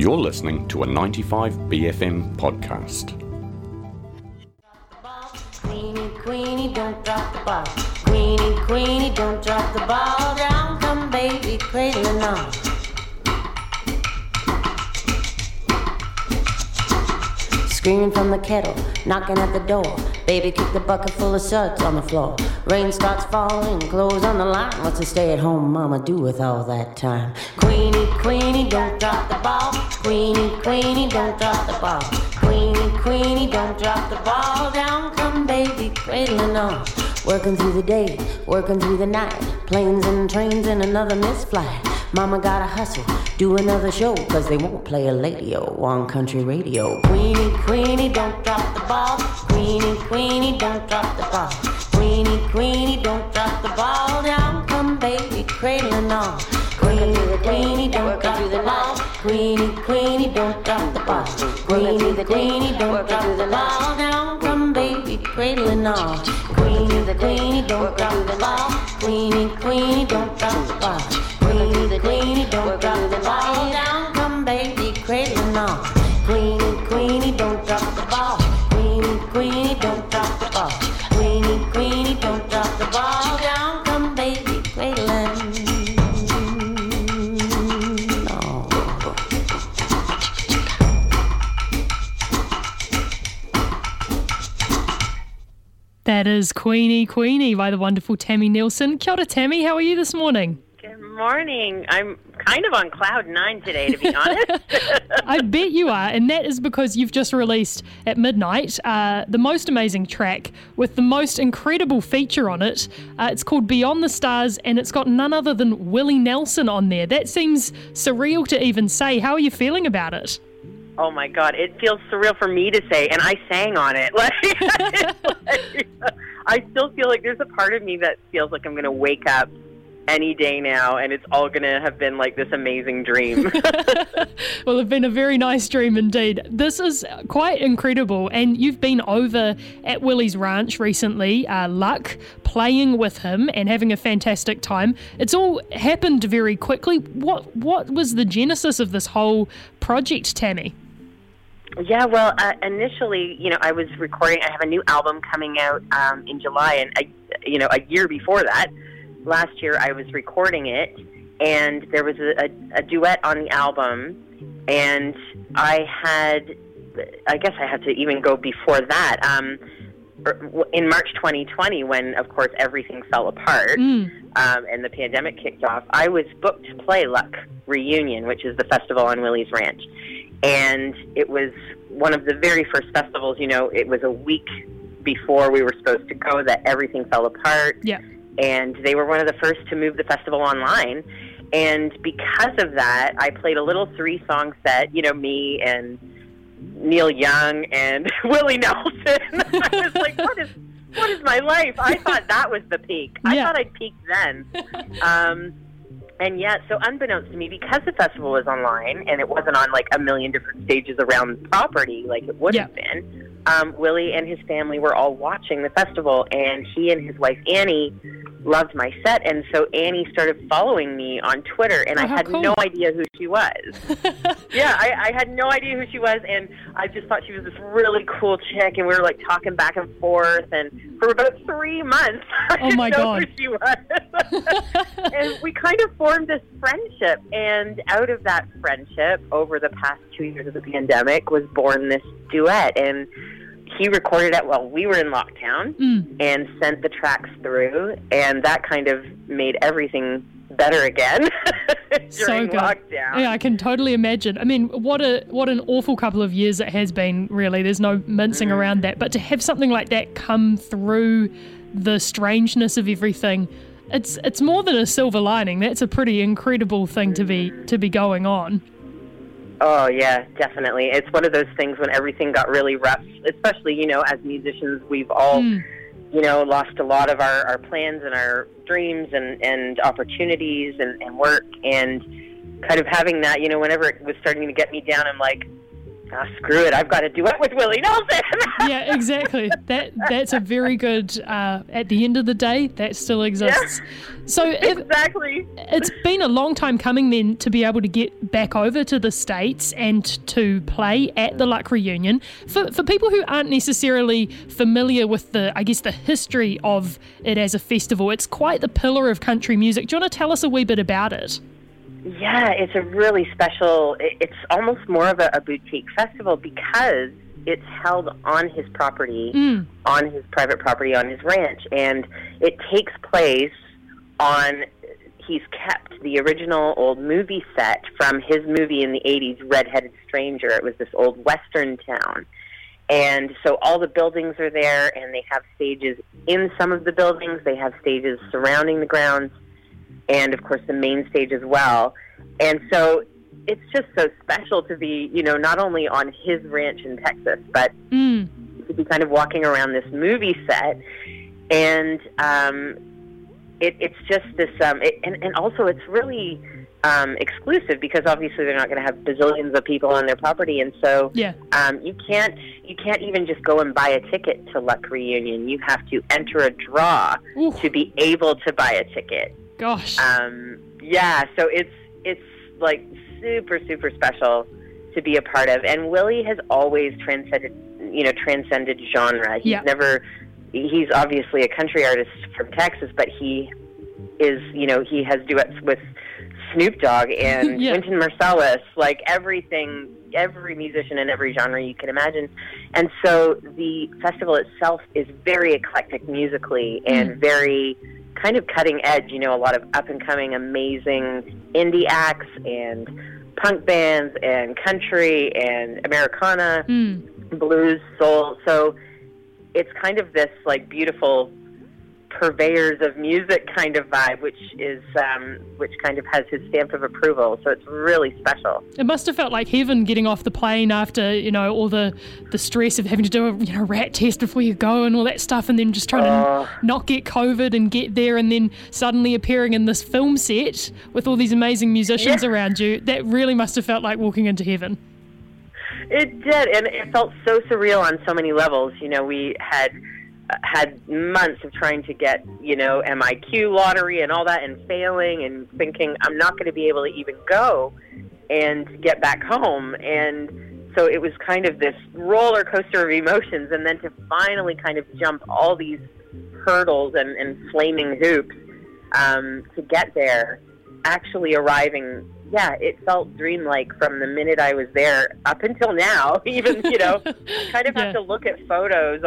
You're listening to a 95BFM podcast. Queenie, Queenie, don't drop the ball. Queenie, Queenie, don't drop the ball. Down come baby, cradling on. Screaming from the kettle, knocking at the door. Baby kick the bucket full of suds on the floor. Rain starts falling, clothes on the line. What's a stay-at-home mama do with all that time? Queenie, Queenie, don't drop the ball. Queenie, Queenie, don't drop the ball. Queenie, Queenie, don't drop the ball. Down come baby, cradling on. Working through the day, working through the night. Planes and trains and another missed flight. Mama gotta hustle, do another show, cause they won't play a lady-o on country radio. Queenie, Queenie, don't drop the ball. Queenie, Queenie, don't drop the ball. Queenie, Queenie, don't drop the ball. Down come baby, cradling on. Queenie, Queenie, don't drop the ball. Queenie, Queenie, don't drop the ball. Queenie, Queenie, don't drop the ball. Down come baby, cradling on. Queenie, Queenie, don't drop the ball. Queenie, Queenie, don't drop the ball. Queenie, Queenie, don't drop the ball. Down come baby, cradling on. Queenie, Queenie, don't drop the ball. Queenie, Queenie, don't drop the ball. Queenie, Queenie, don't drop the ball. Down come baby, cradling on. That is Queenie, Queenie by the wonderful Tammy Nielsen. Kia ora, Tammy. How are you this morning? Good morning. I'm kind of on cloud nine today, to be honest. I bet you are, and that is because you've just released at midnight the most amazing track with the most incredible feature on it. It's called Beyond the Stars, and it's got none other than Willie Nelson on there. That seems surreal to even say. How are you feeling about it? Oh my God, it feels surreal for me to say, and I sang on it. I still feel like there's a part of me that feels like I'm going to wake up any day now, and it's all going to have been like this amazing dream. Well, it's been a very nice dream indeed. This is quite incredible, and you've been over at Willie's Ranch recently, Luck, playing with him and having a fantastic time. It's all happened very quickly. What was the genesis of this whole project, Tammy? Yeah, well, initially, I was recording. I have a new album coming out in July, and a year before that, last year, I was recording it, and there was a duet on the album, and I guess I had to even go before that. In March 2020, when, of course, everything fell apart and the pandemic kicked off, I was booked to play Luck Reunion, which is the festival on Willie's Ranch. And it was one of the very first festivals, it was a week before we were supposed to go that everything fell apart. Yeah. And they were one of the first to move the festival online. And because of that, I played a little 3-song set, me and Neil Young and Willie Nelson. I was like, what is my life? I thought that was the peak. I thought I'd peaked then. And yet, so unbeknownst to me, because the festival was online and it wasn't on like a million different stages around the property like it would have been, Willie and his family were all watching the festival, and he and his wife Annie loved my set, and so Annie started following me on Twitter, and I had no idea who she was. I had no idea who she was, and I just thought she was this really cool chick, and we were like talking back and forth, and for about 3 months, I didn't know who she was. And we kind of formed this friendship, and out of that friendship, over the past 2 years of the pandemic, was born this duet, and he recorded it while we were in lockdown and sent the tracks through, and that kind of made everything better again during lockdown. Yeah, I can totally imagine. I mean, what an awful couple of years it has been, really. There's no mincing around that. But to have something like that come through the strangeness of everything, it's more than a silver lining. That's a pretty incredible thing to be going on. Oh, yeah, definitely. It's one of those things when everything got really rough, especially, as musicians, we've all, lost a lot of our plans and our dreams and opportunities and work, and kind of having that, whenever it was starting to get me down, I'm like, screw it, I've got to duet with Willie Nelson. Yeah, exactly. That's a very good, at the end of the day, that still exists. Yeah, so exactly. It's been a long time coming then to be able to get back over to the States and to play at the Luck Reunion. For people who aren't necessarily familiar with the history of it as a festival, it's quite the pillar of country music. Do you want to tell us a wee bit about it? Yeah, it's a really special, it's almost more of a boutique festival because it's held on his property, on his private property, on his ranch. And it takes place he's kept the original old movie set from his movie in the 80s, Red-Headed Stranger. It was this old western town. And so all the buildings are there, and they have stages in some of the buildings. They have stages surrounding the grounds, and of course the main stage as well. And so it's just so special to be, not only on his ranch in Texas, but to be kind of walking around this movie set. And it's just this, and also it's really exclusive because obviously they're not going to have bazillions of people on their property, and so you can't even just go and buy a ticket to Luck Reunion. You have to enter a draw to be able to buy a ticket. Gosh. So it's like super, super special to be a part of. And Willie has always transcended genre. He's obviously a country artist from Texas, but he has duets with Snoop Dogg and Wynton Marsalis, like every musician in every genre you can imagine. And so the festival itself is very eclectic musically and very kind of cutting edge, a lot of up-and-coming, amazing indie acts and punk bands and country and Americana, blues, soul. So it's kind of this, like, beautiful purveyors of music kind of vibe, which kind of has his stamp of approval. So it's really special. It must have felt like heaven getting off the plane after, all the stress of having to do a rat test before you go and all that stuff, and then just trying to not get COVID and get there, and then suddenly appearing in this film set with all these amazing musicians around you. That really must have felt like walking into heaven. It did, and it felt so surreal on so many levels. We had months of trying to get, MIQ lottery and all that, and failing and thinking I'm not going to be able to even go and get back home. And so it was kind of this roller coaster of emotions, and then to finally kind of jump all these hurdles and flaming hoops to get there, actually arriving. Yeah, it felt dreamlike from the minute I was there up until now. Even, I kind of have to look at photos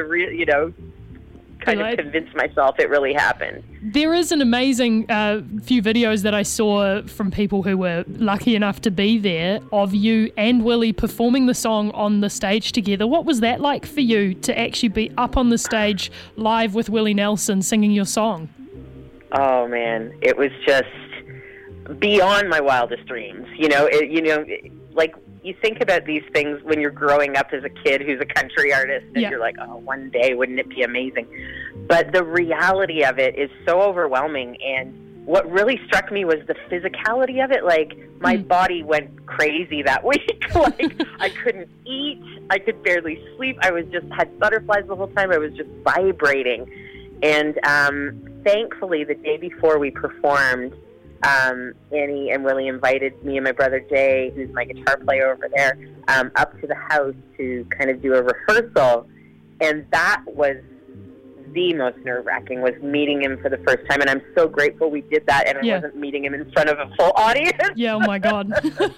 to kind of convince myself it really happened. There is an amazing few videos that I saw from people who were lucky enough to be there of you and Willie performing the song on the stage together. What was that like for you to actually be up on the stage live with Willie Nelson singing your song? Oh, man, it was just beyond my wildest dreams. Like, you think about these things when you're growing up as a kid who's a country artist, and you're like, oh, one day, wouldn't it be amazing? But the reality of it is so overwhelming, and what really struck me was the physicality of it. Like, my body went crazy that week. Like, I couldn't eat, I could barely sleep, I had butterflies the whole time, I was just vibrating. And thankfully, the day before we performed, Annie and Willie invited me and my brother Jay, who's my guitar player over there, up to the house to kind of do a rehearsal. And that was the most nerve-wracking, was meeting him for the first time. And I'm so grateful we did that, and I wasn't meeting him in front of a full audience. Yeah, oh my God.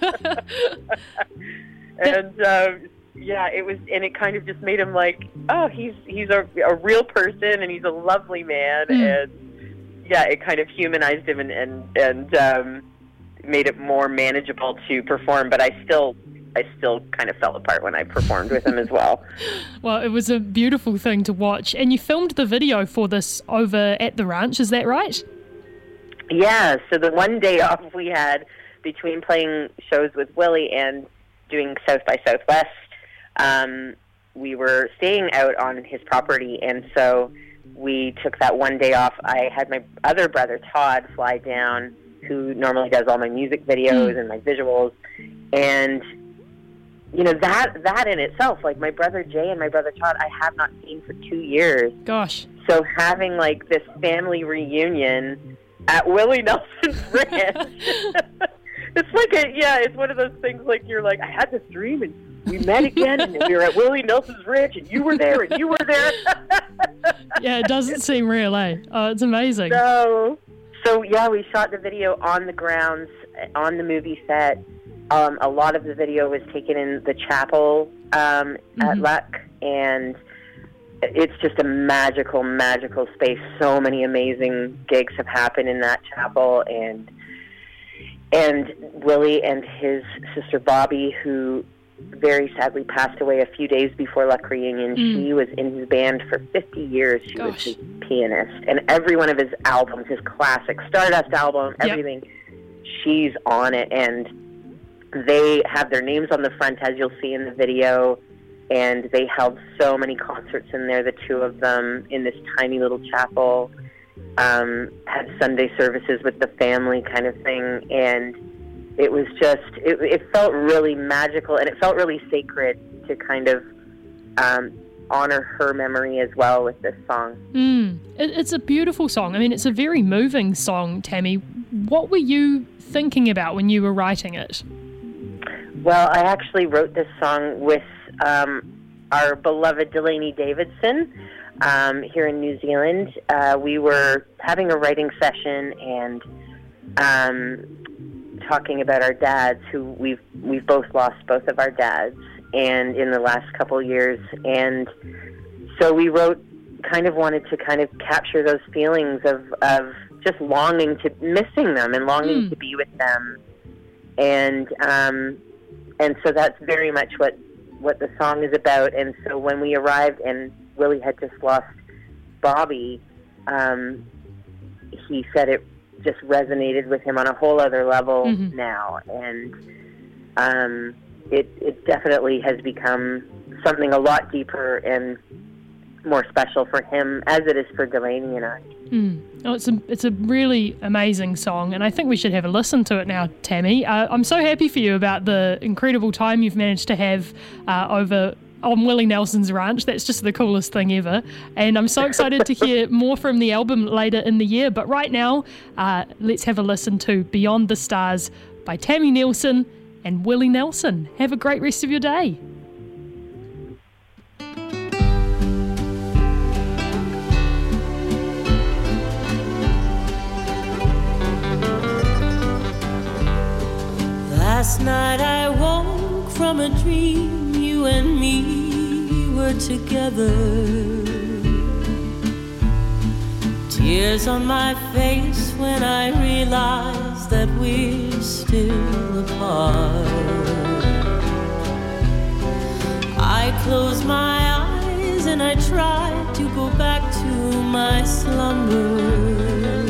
And it was, and it kind of just made him like, oh, he's a real person, and he's a lovely man, and it kind of humanized him and made it more manageable to perform. But I still kind of fell apart when I performed with him as well. Well, it was a beautiful thing to watch. And you filmed the video for this over at the ranch, is that right? Yeah, so the one day off we had between playing shows with Willie and doing South by Southwest, we were staying out on his property, and so we took that one day off. I had my other brother, Todd, fly down, who normally does all my music videos and my visuals. And that in itself, like my brother Jay and my brother Todd, I have not seen for 2 years. Gosh. So having like this family reunion at Willie Nelson's ranch, it's like it's one of those things like you're like, I had this dream and we met again and we were at Willie Nelson's ranch and you were there and you were there. Yeah, it doesn't seem real, eh? Oh, it's amazing. So we shot the video on the grounds, on the movie set. A lot of the video was taken in the chapel at Luck, and it's just a magical, magical space. So many amazing gigs have happened in that chapel, and Willie and his sister Bobby, who very sadly passed away a few days before Luck Reunion, she was in his band for 50 years. She was his pianist, and every one of his albums, his classic Stardust album, everything, she's on it, and they have their names on the front, as you'll see in the video, and they held so many concerts in there, the two of them, in this tiny little chapel, had Sunday services with the family kind of thing, and it was just, it felt really magical, and it felt really sacred to kind of honor her memory as well with this song. It's a beautiful song. I mean, it's a very moving song, Tammy. What were you thinking about when you were writing it? Well, I actually wrote this song with our beloved Delaney Davidson here in New Zealand. We were having a writing session and talking about our dads, who we've both lost both of our dads, and in the last couple years. And so we wanted to capture those feelings of just longing to, missing them and longing to be with them. And so that's very much what the song is about. And so when we arrived and Willie had just lost Bobby, he said it just resonated with him on a whole other level now. And it definitely has become something a lot deeper and more special for him, as it is for Delaney and I. Oh, it's a really amazing song, and I think we should have a listen to it now, Tammy. I'm so happy for you about the incredible time you've managed to have over on Willie Nelson's ranch. That's just the coolest thing ever, and I'm so excited to hear more from the album later in the year. But right now, let's have a listen to Beyond the Stars by Tammy Nelson and Willie Nelson. Have a great rest of your day. Last night I woke from a dream, you and me were together. Tears on my face when I realized that we're still apart. I closed my eyes and I tried to go back to my slumber.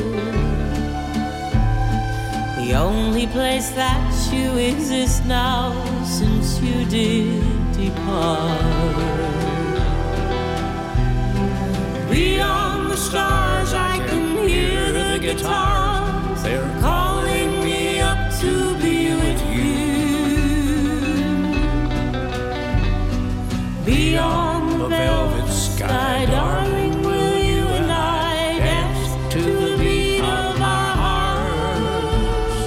The only place that you exist now since you did depart. Beyond the stars I can hear the guitars. They're calling me up to be with you. Beyond the velvet sky, darling, will you and I dance to the beat of our hearts,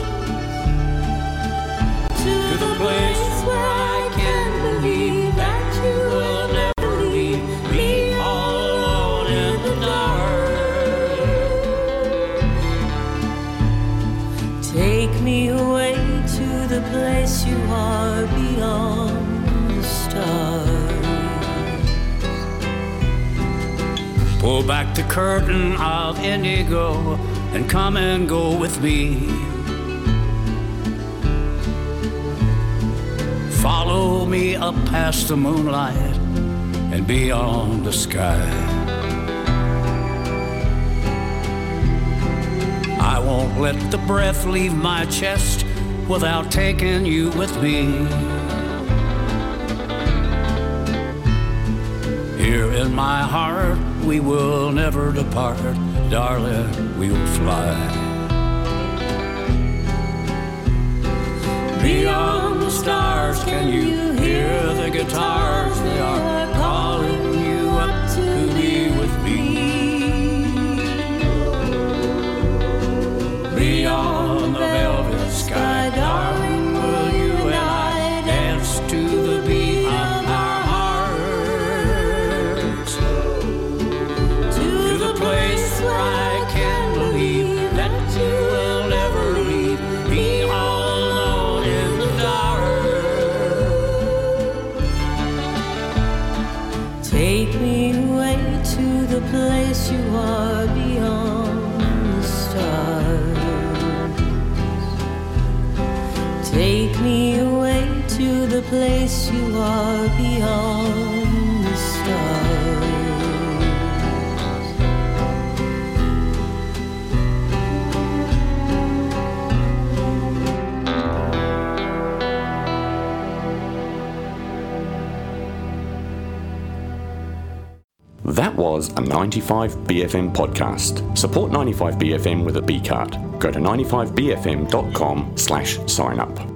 to the place where I can believe that you will never leave me all alone in the dark. Take me away to the place you are beyond the stars. Pull back the curtain of indigo and come and go with me. Follow me up past the moonlight and beyond the sky. I won't let the breath leave my chest without taking you with me. Here in my heart we will never depart, darling, we will fly. Beyond the stars, can you hear place you are beyond the stars. Take me away to the place you are beyond the stars. That was a 95BFM podcast. Support 95BFM with a B card. Go to 95bfm.com/sign up.